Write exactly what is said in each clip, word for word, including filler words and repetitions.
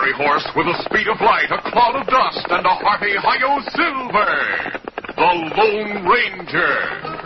fiery horse with the speed of light, a cloud of dust, and a hearty hi-yo Silver, the Lone Ranger.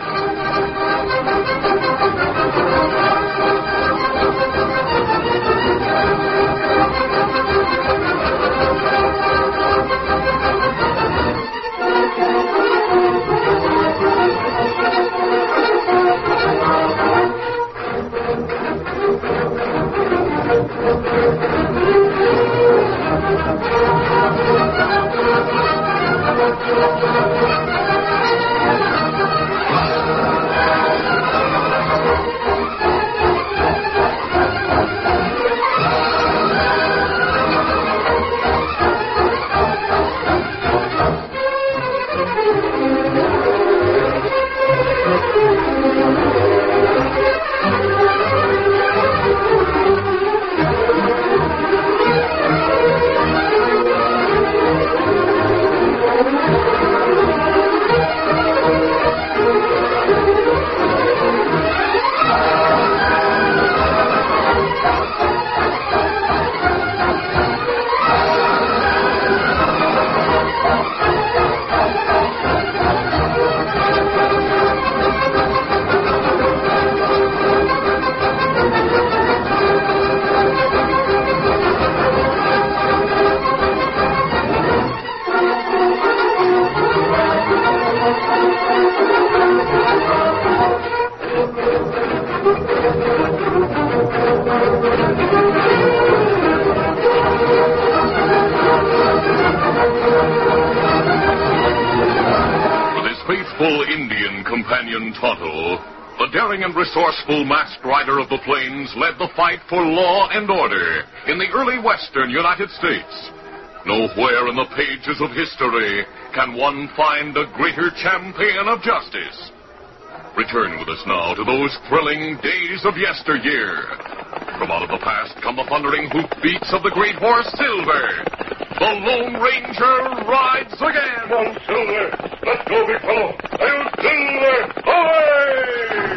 Indian companion Tonto, the daring and resourceful masked rider of the plains, led the fight for law and order in the early western United States. Nowhere in the pages of history can one find a greater champion of justice. Return with us now to those thrilling days of yesteryear. From out of the past come the thundering hoofbeats of the great horse Silver. The Lone Ranger rides again. Come on, Silver. Let's go, big fellow. Hail, Silver! Away!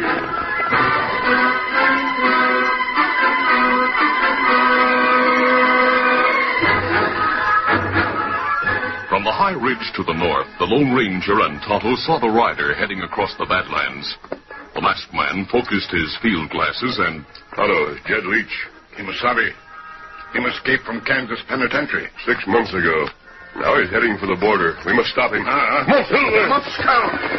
From the high ridge to the north, the Lone Ranger and Tonto saw the rider heading across the Badlands. The masked man focused his field glasses and... Tonto is Jed Leach. Kimasabi. He escaped from Kansas Penitentiary. Six months ago. Now he's heading for the border. We must stop him. Ah, uh, Silver! Let's go!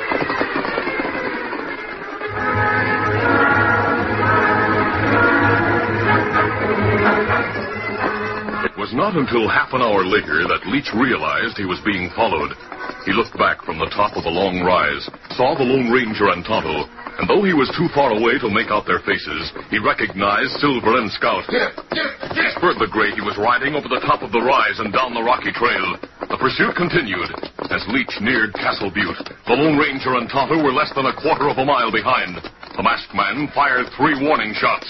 It was not until half an hour later that Leach realized he was being followed. He looked back from the top of the long rise, saw the Lone Ranger and Tonto, and though he was too far away to make out their faces, he recognized Silver and Scout. Get, get, He spurred the gray he was riding over the top of the rise and down the rocky trail. The pursuit continued. As Leach neared Castle Butte, the Lone Ranger and Tonto were less than a quarter of a mile behind. The masked man fired three warning shots.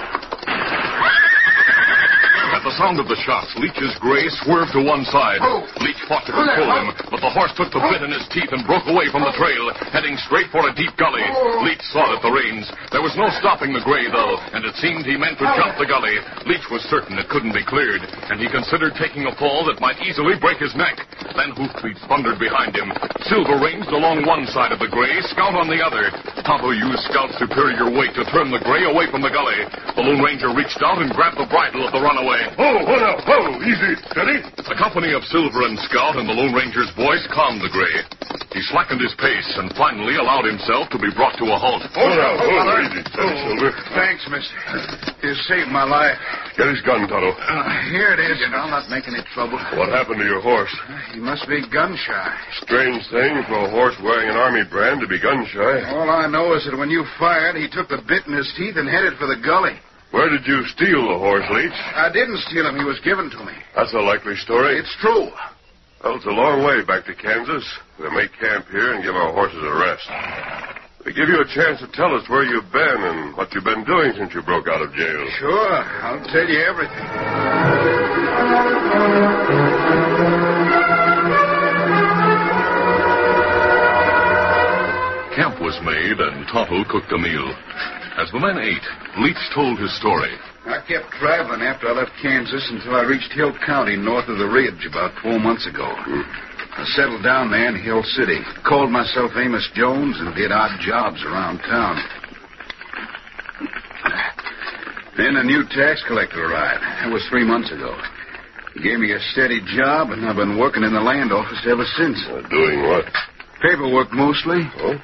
At the sound of the shots, Leach's gray swerved to one side. Leach fought to control him, but the horse took the bit in his teeth and broke away from the trail, heading straight for a deep gully. Leach sought at the reins. There was no stopping the gray, though, and it seemed he meant to jump the gully. Leach was certain it couldn't be cleared, and he considered taking a fall that might easily break his neck. Then hoofbeats thundered behind him. Silver ranged along one side of the gray, Scout on the other. Tonto used Scout's superior weight to turn the gray away from the gully. The Lone Ranger reached out and grabbed the bridle of the runaway. Oh, what now? Oh, easy, steady. The company of Silver and Scout and the Lone Ranger's voice calmed the gray. He slackened his pace and finally allowed himself to be brought to a halt. Oh, now, oh, easy, steady, Silver. Thanks, mister. You saved my life. Get his gun, Tonto. Uh, here it is. I'll not make any trouble. What happened to your horse? He must be gun-shy. Strange thing for a horse wearing an army brand to be gun-shy. All I know is that when you fired, he took the bit in his teeth and headed for the gully. Where did you steal the horse, Leach? I didn't steal him. He was given to me. That's a likely story. It's true. Well, it's a long way back to Kansas. We'll make camp here and give our horses a rest. We give you a chance to tell us where you've been and what you've been doing since you broke out of jail. Sure. I'll tell you everything. Camp was made and Tonto cooked a meal. As the men ate, Leach told his story. I kept traveling after I left Kansas until I reached Hill County north of the Ridge about four months ago. Hmm. I settled down there in Hill City, called myself Amos Jones, and did odd jobs around town. Then a new tax collector arrived. That was three months ago. He gave me a steady job, and I've been working in the land office ever since. Uh, doing what? Paperwork, mostly. Oh?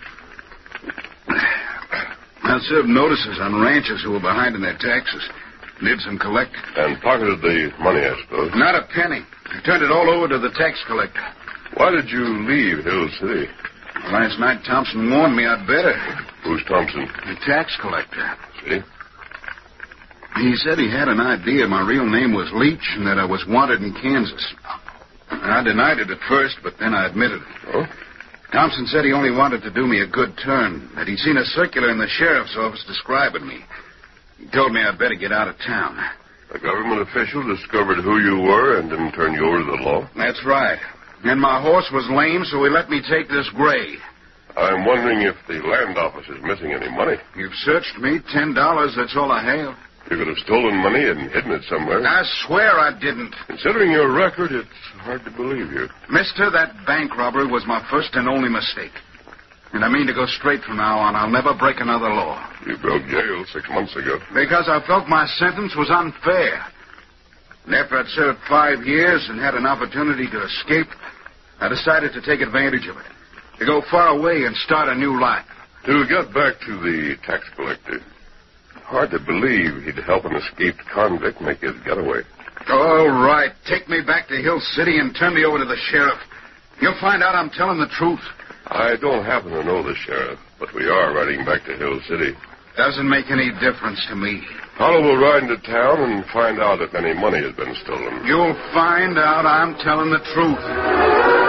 I served notices on ranchers who were behind in their taxes. Did some collecting. And pocketed the money, I suppose. Not a penny. I turned it all over to the tax collector. Why did you leave Hill City? Last night, Thompson warned me I'd better. Who's Thompson? The tax collector. See? He said he had an idea my real name was Leach and that I was wanted in Kansas. I denied it at first, but then I admitted it. Oh? Thompson said he only wanted to do me a good turn, that he'd seen a circular in the sheriff's office describing me. He told me I'd better get out of town. A government official discovered who you were and didn't turn you over to the law? That's right. And my horse was lame, so he let me take this gray. I'm wondering if the land office is missing any money. You've searched me. Ten dollars, that's all I have. You could have stolen money and hidden it somewhere. I swear I didn't. Considering your record, it's hard to believe you. Mister, that bank robbery was my first and only mistake. And I mean to go straight from now on. I'll never break another law. You broke jail six months ago. Because I felt my sentence was unfair. And after I'd served five years and had an opportunity to escape, I decided to take advantage of it. To go far away and start a new life. To get back to the tax collector, hard to believe he'd help an escaped convict make his getaway. All right. Take me back to Hill City and turn me over to the sheriff. You'll find out I'm telling the truth. I don't happen to know the sheriff, but we are riding back to Hill City. Doesn't make any difference to me. Hollow will ride into town and find out if any money has been stolen. You'll find out I'm telling the truth.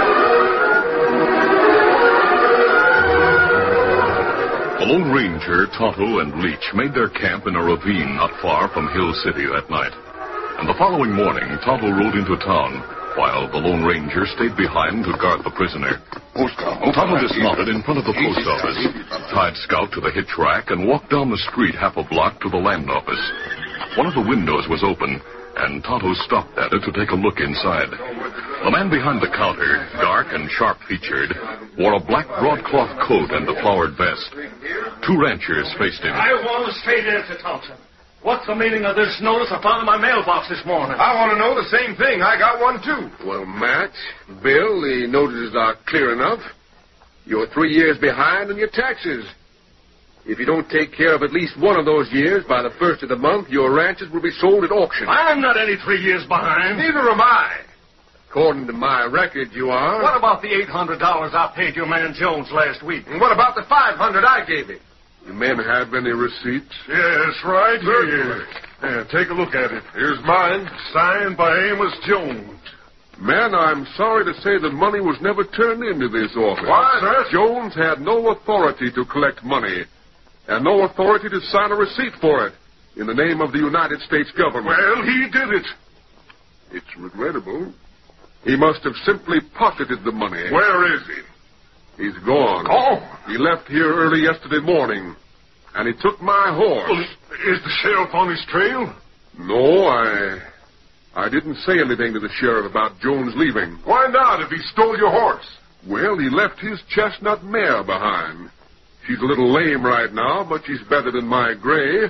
The Lone Ranger, Tonto, and Leach made their camp in a ravine not far from Hill City that night. And the following morning, Tonto rode into town, while the Lone Ranger stayed behind to guard the prisoner. Tonto dismounted in front of the post office, tied Scout to the hitch rack, and walked down the street half a block to the land office. One of the windows was open, and Tonto stopped at it to take a look inside. The man behind the counter, dark and sharp-featured, wore a black broadcloth coat and a flowered vest. Two ranchers faced him. I want to stay there to Thompson. What's the meaning of this notice I found in my mailbox this morning? I want to know the same thing. I got one, too. Well, Matt, Bill, the notices are clear enough. You're three years behind on your taxes. If you don't take care of at least one of those years by the first of the month, your ranches will be sold at auction. I'm not any three years behind. Neither am I. According to my record, you are. What about the eight hundred dollars I paid your man Jones last week? And what about the five hundred dollars I gave him? You men have any receipts? Yes, right here. Yeah, take a look at it. Here's mine, signed by Amos Jones. Man, I'm sorry to say the money was never turned into this office. What, sir? Jones had no authority to collect money, and no authority to sign a receipt for it in the name of the United States government. Well, he did it. It's regrettable. He must have simply pocketed the money. Where is he? He's gone. Gone? He left here early yesterday morning, and he took my horse. Well, is the sheriff on his trail? No, I... I didn't say anything to the sheriff about Jones leaving. Why not, if he stole your horse? Well, he left his chestnut mare behind. She's a little lame right now, but she's better than my gray.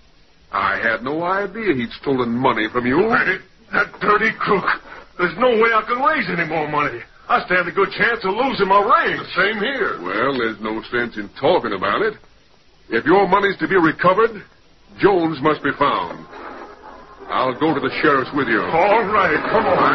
I had no idea he'd stolen money from you. That, that dirty crook. There's no way I can raise any more money. I stand a good chance of losing my range. The same here. Well, there's no sense in talking about it. If your money's to be recovered, Jones must be found. I'll go to the sheriff's with you. All right, come on.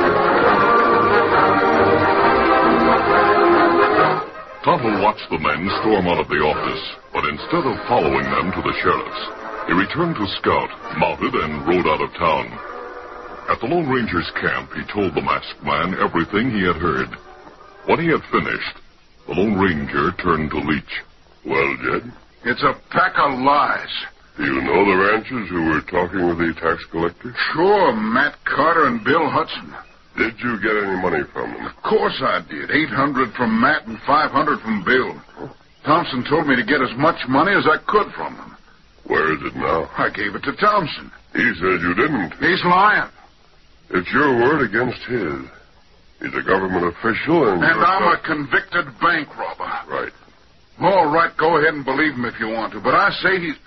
Tonto watched the men storm out of the office, but instead of following them to the sheriff's, he returned to Scout, mounted, and rode out of town. At the Lone Ranger's camp, he told the masked man everything he had heard. When he had finished, the Lone Ranger turned to Leach. Well, Jed? It's a pack of lies. Do you know the ranchers who were talking with the tax collector? Sure, Matt Carter and Bill Hudson. Did you get any money from them? Of course I did. eight hundred from Matt and five hundred from Bill. Thompson told me to get as much money as I could from them. Where is it now? I gave it to Thompson. He says you didn't. He's lying. It's your word against his. He's a government official and... And you're I'm not- a convicted bank robber. Right. All right, go ahead and believe him if you want to, but I say he's...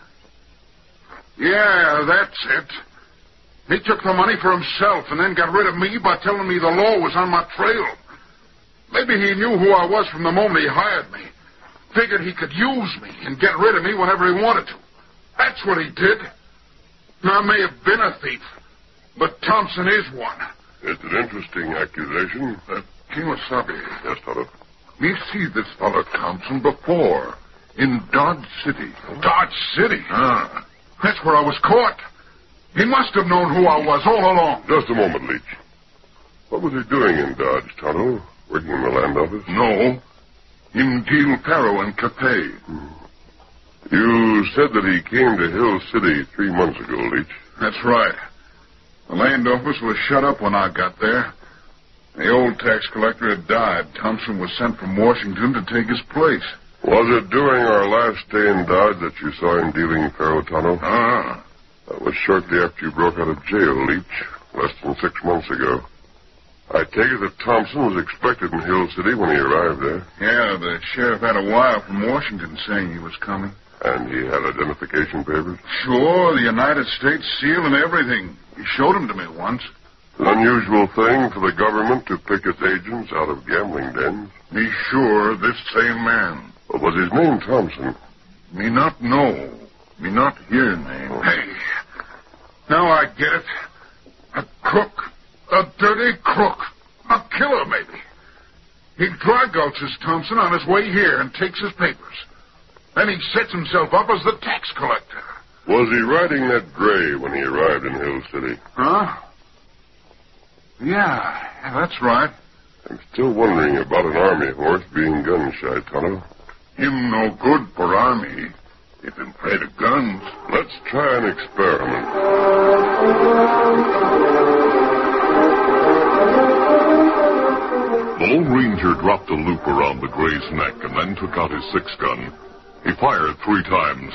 Yeah, that's it. He took the money for himself and then got rid of me by telling me the law was on my trail. Maybe he knew who I was from the moment he hired me. Figured he could use me and get rid of me whenever he wanted to. That's what he did. I may have been a thief, but Thompson is one. It's an interesting accusation. Uh, Kimasabi, Yes, Tonto. me see this fellow Thompson before in Dodge City. Dodge City? Ah, that's where I was caught. He must have known who I was all along. Just a moment, Leach. What was he doing in Dodge, Tonto? Working in the land office? No. In Gil Faro and Capet. Hmm. You said that he came to Hill City three months ago, Leach. That's right. The land office was shut up when I got there. The old tax collector had died. Thompson was sent from Washington to take his place. Was it during our last stay in Dodge that you saw him dealing Faro, Tonto? Ah. That was shortly after you broke out of jail, Leach, less than six months ago. I take it that Thompson was expected in Hill City when he arrived there. Yeah, the sheriff had a wire from Washington saying he was coming. And he had identification papers? Sure, the United States seal and everything. He showed them to me once. An unusual thing for the government to pick its agents out of gambling dens. Me sure this same man. But was his name Thompson? Me not know. Me not hear name. Oh. Hey, now I get it. A crook. A dirty crook. A killer, maybe. He dry gulches Thompson on his way here and takes his papers. Then he sets himself up as the tax collector. Was he riding that gray when he arrived in Hill City? Huh? Yeah, yeah, that's right. I'm still wondering about an army horse being gun-shy, Tonto. Him no good for army. If him afraid of guns. Let's try an experiment. The Lone Ranger dropped a loop around the gray's neck and then took out his six-gun. He fired three times.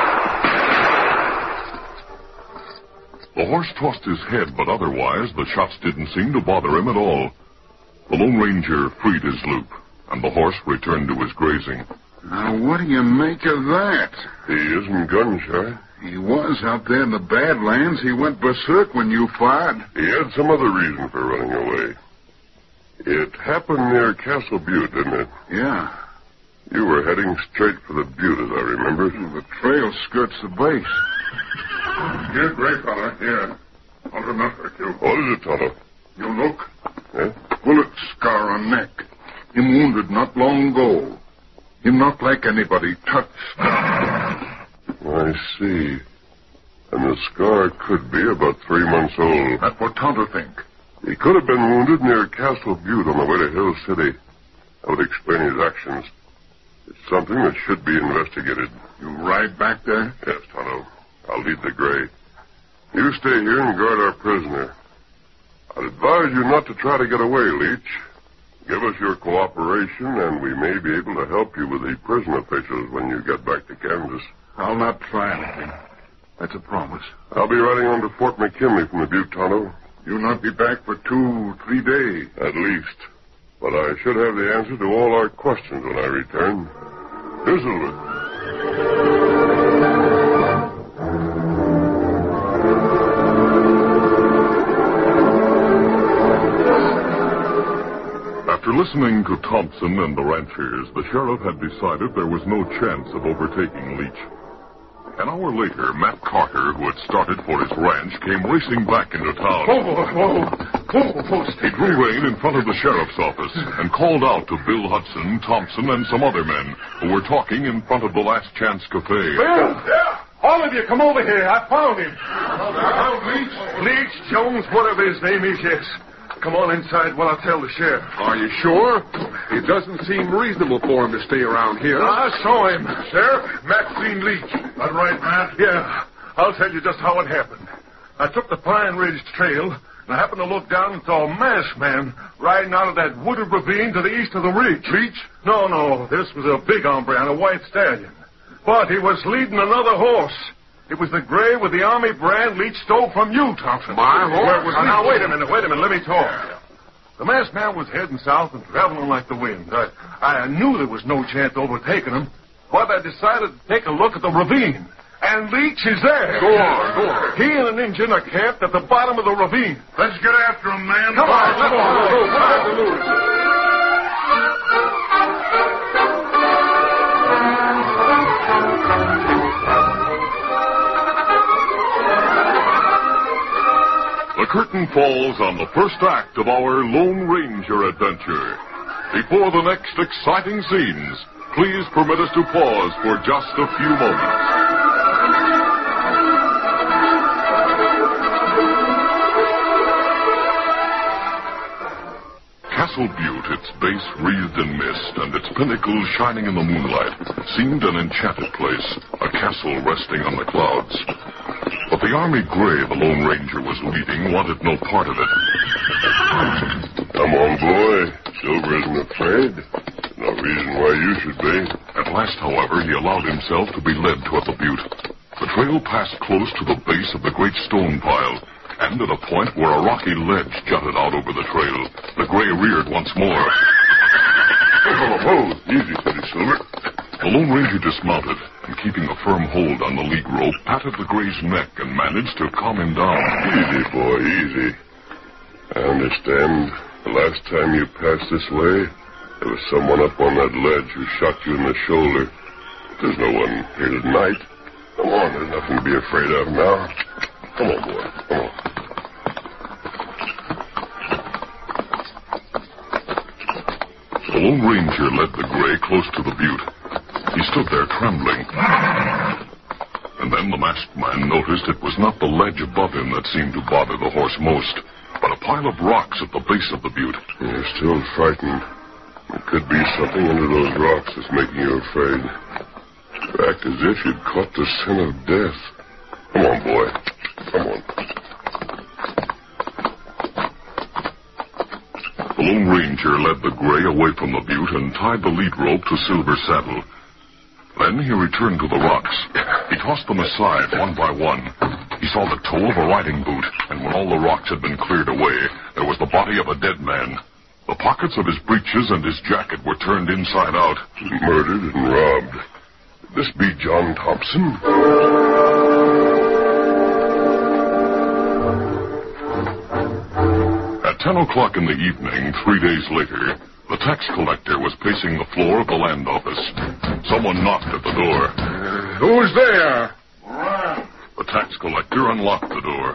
The horse tossed his head, but otherwise the shots didn't seem to bother him at all. The Lone Ranger freed his loop, and the horse returned to his grazing. Now, what do you make of that? He isn't gun-shy. He was out there in the Badlands. He went berserk when you fired. He had some other reason for running away. It happened near Castle Butte, didn't it? Yeah. You were heading straight for the butte, as I remember. The trail skirts the base. Here, gray fella, here. I'll remember you. What is it, Tonto? You look. Yeah? Bullet scar on neck. Him wounded not long ago. Him not like anybody touched. I see. And the scar could be about three months old. That's what Tonto think. He could have been wounded near Castle Butte on the way to Hill City. That would explain his actions. It's something that should be investigated. You ride back there? Yes, Tonto. I'll lead the gray. You stay here and guard our prisoner. I'd advise you not to try to get away, Leach. Give us your cooperation, and we may be able to help you with the prison officials when you get back to Kansas. I'll not try anything. That's a promise. I'll be riding on to Fort McKinley from the Butte, Tonto. You'll not be back for two, three days. At least. But I should have the answer to all our questions when I return. Here, Silver. After listening to Thompson and the ranchers, the sheriff had decided there was no chance of overtaking Leach. An hour later, Matt Carter, who had started for his ranch, came racing back into town. Whoa, whoa, whoa, whoa, He drew rein in front of the sheriff's office and called out to Bill Hudson, Thompson, and some other men who were talking in front of the Last Chance Cafe. Bill! Yeah! All of you, come over here. I found him. Leach? Leach, Jones, whatever his name is, yes. Come on inside while I tell the sheriff. Are you sure? It doesn't seem reasonable for him to stay around here. I saw him. Sheriff, Maxine Leach. That right, Matt? Yeah. I'll tell you just how it happened. I took the Pine Ridge Trail, and I happened to look down and saw a masked man riding out of that wooded ravine to the east of the ridge. Leach? No, no. This was a big hombre on a white stallion. But he was leading another horse. It was the gray with the Army brand Leach stole from you, Thompson. My horse? Where it was Now, now, Leach. wait a minute, wait a minute. Let me talk. The masked man was heading south and traveling like the wind. I, I knew there was no chance of overtaking him, but I decided to take a look at the ravine. And Leach is there. Go on, go on. He and an Injun are camped at the bottom of the ravine. Let's get after him, man. Come on, come on. The curtain falls on the first act of our Lone Ranger adventure. Before the next exciting scenes, please permit us to pause for just a few moments. Castle Butte, its base wreathed in mist and its pinnacles shining in the moonlight, seemed an enchanted place, a castle resting on the clouds. But the Army gray the Lone Ranger was leading wanted no part of it. Come on, boy. Silver isn't afraid. No reason why you should be. At last, however, he allowed himself to be led toward the butte. The trail passed close to the base of the great stone pile, and at a point where a rocky ledge jutted out over the trail, the gray reared once more. Oh, oh, easy, Teddy Silver. The Lone Ranger dismounted, and keeping a firm hold on the lead rope, patted the gray's neck and managed to calm him down. Easy, boy, easy. I understand. The last time you passed this way, there was someone up on that ledge who shot you in the shoulder. There's no one here tonight. Come on, there's nothing to be afraid of now. Come on, boy, come on. The Lone Ranger led the gray close to the butte. He stood there trembling. And then the masked man noticed it was not the ledge above him that seemed to bother the horse most, but a pile of rocks at the base of the butte. You're still frightened. There could be something under those rocks that's making you afraid. Act as if you'd caught the scent of death. Come on, boy. Come on. The Lone Ranger led the gray away from the butte and tied the lead rope to Silver's saddle. Then he returned to the rocks. He tossed them aside one by one. He saw the toe of a riding boot, and when all the rocks had been cleared away, there was the body of a dead man. The pockets of his breeches and his jacket were turned inside out. Murdered and robbed. Could this be John Thompson? At ten o'clock in the evening, three days later, the tax collector was pacing the floor of the land office. Someone knocked at the door. Uh, who's there? The tax collector unlocked the door.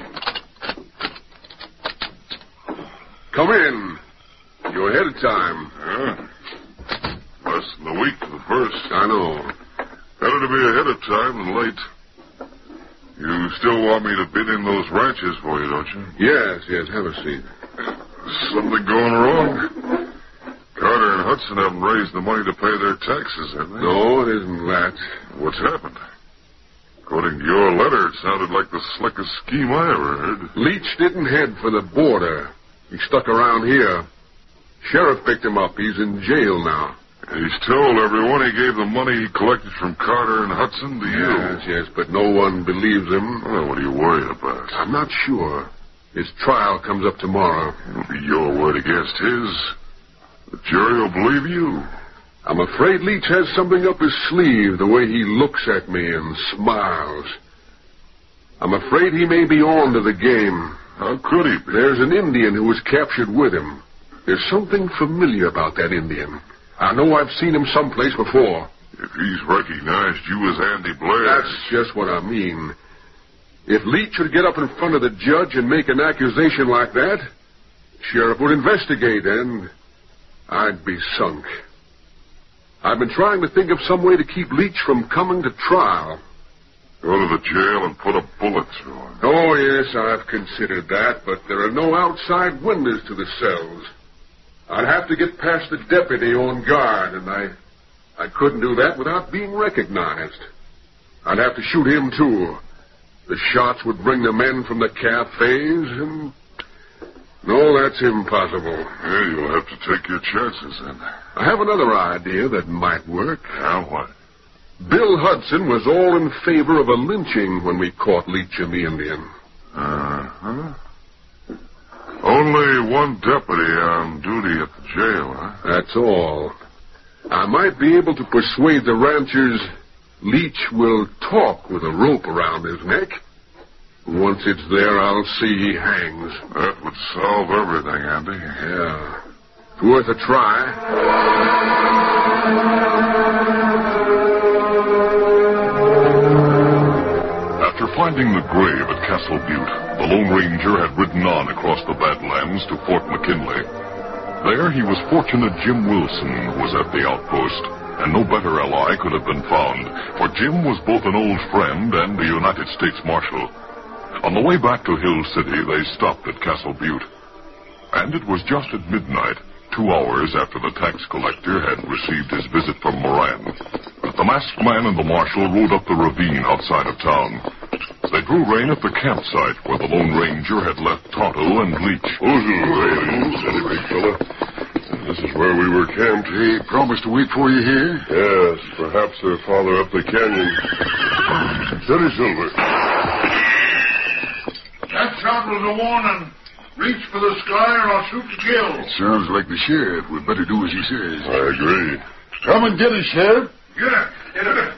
Come in. You're ahead of time. Yeah. Less than a week for the first. I know. Better to be ahead of time than late. You still want me to bid in those ranches for you, don't you? Yes, yes, have a seat. Something going wrong? Carter and Hudson haven't raised the money to pay their taxes, have they? No, it isn't that. What's happened? According to your letter, it sounded like the slickest scheme I ever heard. Leach didn't head for the border. He stuck around here. Sheriff picked him up. He's in jail now. He's told everyone he gave the money he collected from Carter and Hudson to you. Yes, yes, but no one believes him. Well, what are you worried about? I'm not sure. His trial comes up tomorrow. It'll be your word against his. The jury will believe you. I'm afraid Leach has something up his sleeve, the way he looks at me and smiles. I'm afraid he may be on to the game. How could he be? There's an Indian who was captured with him. There's something familiar about that Indian. I know I've seen him someplace before. If he's recognized you as Andy Blair... That's just what I mean. If Leach would get up in front of the judge and make an accusation like that, Sheriff would investigate, and I'd be sunk. I've been trying to think of some way to keep Leach from coming to trial. Go to the jail and put a bullet through him. Oh, yes, I've considered that, but there are no outside windows to the cells. I'd have to get past the deputy on guard, and I I couldn't do that without being recognized. I'd have to shoot him, too. The shots would bring the men from the cafes, and... No, that's impossible. Yeah, you'll have to take your chances, then. I have another idea that might work. Yeah, what? Bill Hudson was all in favor of a lynching when we caught Leach and the Indian. Uh-huh. Only one deputy on duty at the jail, huh? That's all. I might be able to persuade the ranchers Leach will talk with a rope around his neck. Once it's there, I'll see he hangs. That would solve everything, Andy. Yeah. It's worth a try. After finding the grave at Castle Butte, the Lone Ranger had ridden on across the Badlands to Fort McKinley. There he was fortunate Jim Wilson was at the outpost, and no better ally could have been found, for Jim was both an old friend and a United States Marshal. On the way back to Hill City, they stopped at Castle Butte. And it was just at midnight, two hours after the tax collector had received his visit from Moran, that the masked man and the marshal rode up the ravine outside of town. They drew rein at the campsite where the Lone Ranger had left Tonto and Leach. Steady, big fella. This is where we were camped. They promised to wait for you here? Yes, perhaps they're farther up the canyon. Steady, Silver. That shot was a warning. Reach for the sky or I'll shoot to kill. Sounds like the sheriff. We'd better do as he says. I agree. Come and get us, Sheriff. Get it. Get it.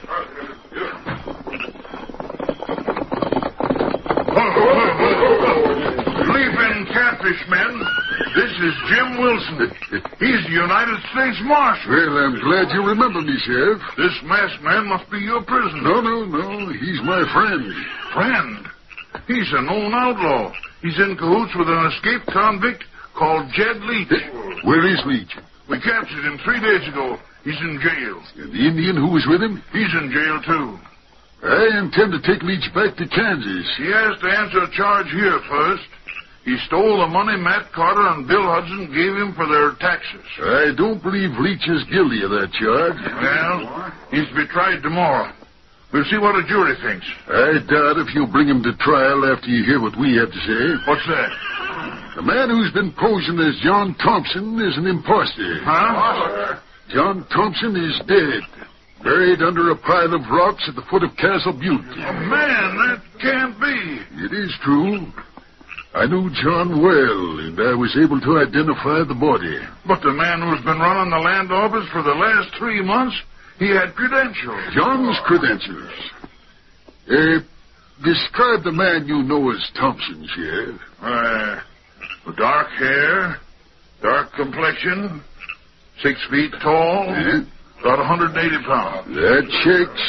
Leaping catfish men. This is Jim Wilson. He's the United States Marshal. Well, I'm glad you remember me, Sheriff. This masked man must be your prisoner. No, no, no. He's my friend. Friend? He's a known outlaw. He's in cahoots with an escaped convict called Jed Leach. Where is Leach? We captured him three days ago. He's in jail. And the Indian who was with him? He's in jail, too. I intend to take Leach back to Kansas. He has to answer a charge here first. He stole the money Matt Carter and Bill Hudson gave him for their taxes. I don't believe Leach is guilty of that charge. Well, he's to be tried tomorrow. We'll see what a jury thinks. I doubt if you'll bring him to trial after you hear what we have to say. What's that? The man who's been posing as John Thompson is an impostor. Huh? John Thompson is dead, buried under a pile of rocks at the foot of Castle Butte. Oh, man, that can't be. It is true. I knew John well, and I was able to identify the body. But the man who's been running the land office for the last three months, he had credentials. John's credentials. Uh, describe the man you know as Thompson, Sheriff. Uh, dark hair, dark complexion, six feet tall, Eh? about one hundred eighty pounds. That checks.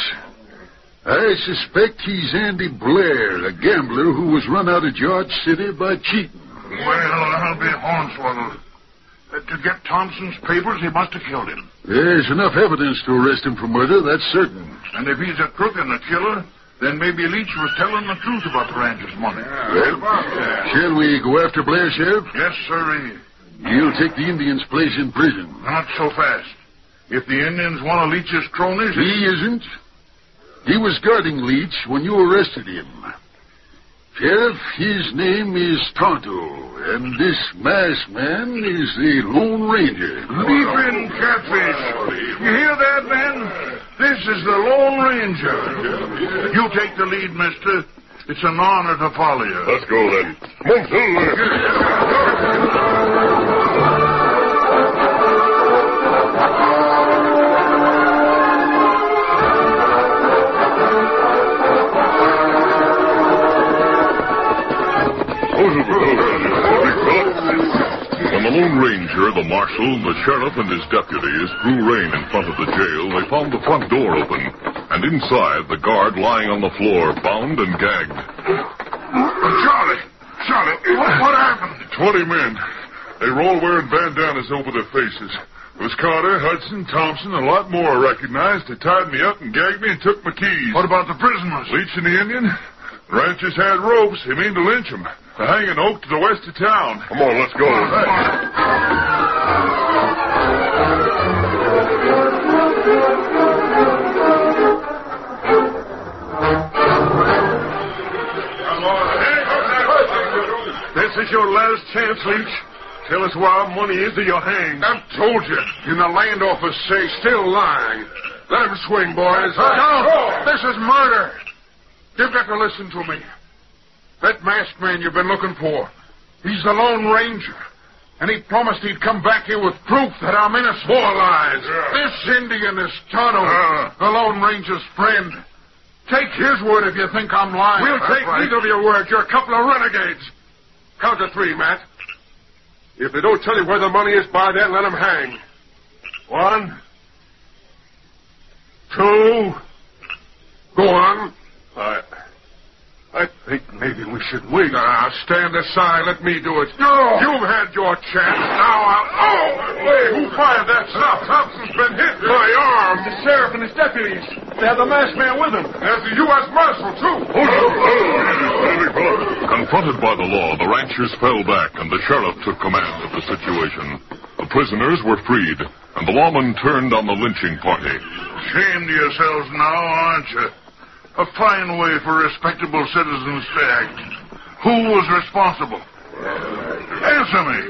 I suspect he's Andy Blair, a gambler who was run out of George City by cheating. Well, I'll be hornswoggled. Uh, to get Thompson's papers, he must have killed him. There's enough evidence to arrest him for murder, that's certain. And if he's a crook and a killer, then maybe Leach was telling the truth about the rancher's money. Well, shall we go after Blair, Sheriff? Yes, sir. He'll take the Indian's place in prison. Not so fast. If the Indian's one of Leach's cronies... He isn't. He was guarding Leach when you arrested him. Sheriff, his name is Tonto, and this masked man is the Lone Ranger. Leaping catfish. You hear that, man? This is the Lone Ranger. You take the lead, mister. It's an honor to follow you. Let's go, then. Come on, Silver. When the Lone Ranger, the marshal, the sheriff, and his deputies drew rein in front of the jail, they found the front door open, and inside, the guard lying on the floor, bound and gagged. Charlie! Charlie, what, what happened? Twenty men. They were all wearing bandanas over their faces. It was Carter, Hudson, Thompson, and a lot more I recognized. They tied me up and gagged me and took my keys. What about the prisoners? Leach and the Indian? The ranchers had ropes. They mean to lynch them. They're hanging oak to the west of town. Come on, let's go. This is your last chance, Leach. Tell us where our money is or you're hanged. I've told you. In the land office, say, still lying. Let him swing, boys. No! This is murder. You've got to listen to me. That masked man you've been looking for, he's the Lone Ranger. And he promised he'd come back here with proof that our men are swore lies. Yeah. This Indian is Tonto, Uh. the Lone Ranger's friend. Take his word if you think I'm lying. We'll take right. neither of your words. You're a couple of renegades. Count to three, Matt. If they don't tell you where the money is by then, let them hang. One. Two. Go on. I... I think maybe we should wait. Now, stand aside. Let me do it. No. You've had your chance. Now I'll... Oh! Hey, who fired that shot? Thompson's been hit. My arm. The sheriff and his deputies. They have the masked man with them. There's the U S Marshal, too. Confronted by the law, the ranchers fell back, and the sheriff took command of the situation. The prisoners were freed, and the lawmen turned on the lynching party. Ashamed of yourselves now, aren't you? A fine way for respectable citizens to act. Who was responsible? Answer me.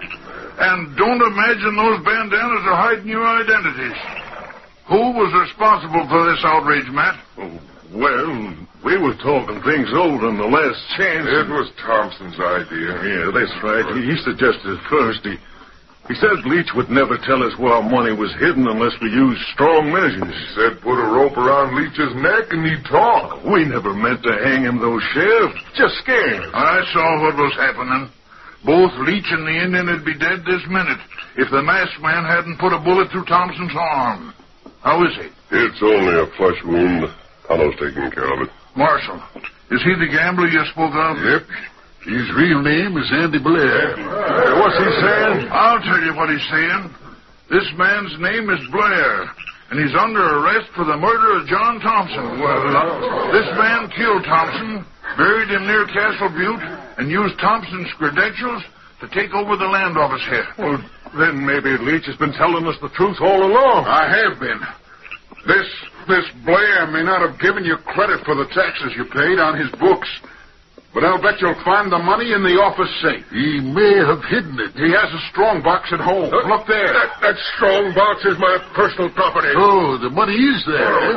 And don't imagine those bandanas are hiding your identities. Who was responsible for this outrage, Matt? Oh, well, we were talking things over in the last chance. It was Thompson's idea. Yeah, that's right. He, he suggested it first. He, he said Leach would never tell us where our money was hidden unless we used strong measures. He said put a rope around Leach's neck and he'd talk. We never meant to hang him, though, Sheriff. Just scared. I saw what was happening. Both Leach and the Indian would be dead this minute if the masked man hadn't put a bullet through Thompson's arm. How is he? It's only a flesh wound. Tonto's taking care of it. Marshal, is he the gambler you spoke of? Yep. His real name is Andy Blair. Hey, what's he saying? I'll tell you what he's saying. This man's name is Blair, and he's under arrest for the murder of John Thompson. Well, this man killed Thompson, buried him near Castle Butte, and used Thompson's credentials to take over the land office here. Well, then maybe Leach has been telling us the truth all along. I have been. This this Blair may not have given you credit for the taxes you paid on his books, but I'll bet you'll find the money in the office safe. He may have hidden it. He has a strong box at home. Uh, Look there. That, that strong box is my personal property. Oh, the money is there.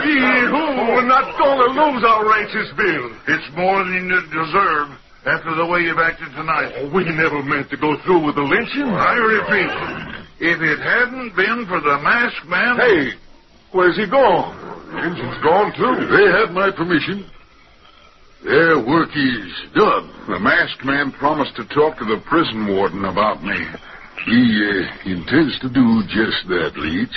We're not going to lose our rancher's bill. It's more than you deserve after the way you've acted tonight. Oh, we never meant to go through with the lynching. I repeat, if it hadn't been for the masked man... Hey, where's he gone? The engine's gone, too. They have my permission. Their work is done. The masked man promised to talk to the prison warden about me. He uh, intends to do just that, Leach.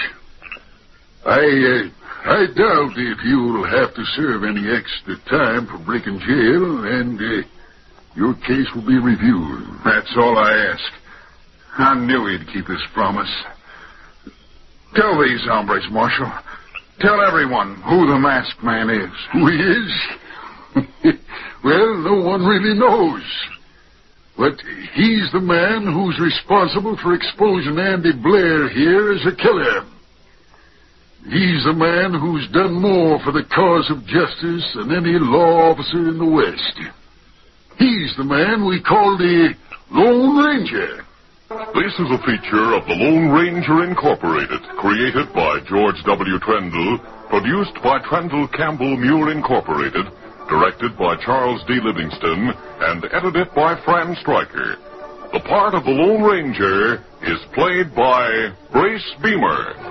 I, uh, I doubt if you'll have to serve any extra time for breaking jail, and uh, your case will be reviewed. That's all I ask. I knew he'd keep his promise. Tell these hombres, Marshal. Tell everyone who the masked man is. Who he is? Well, no one really knows. But he's the man who's responsible for exposing Andy Blair here as a killer. He's the man who's done more for the cause of justice than any law officer in the West. He's the man we call the Lone Ranger. This is a feature of the Lone Ranger Incorporated, created by George W. Trendle, produced by Trendle Campbell Muir Incorporated, directed by Charles D. Livingston, and edited by Fran Stryker. The part of the Lone Ranger is played by Brace Beamer.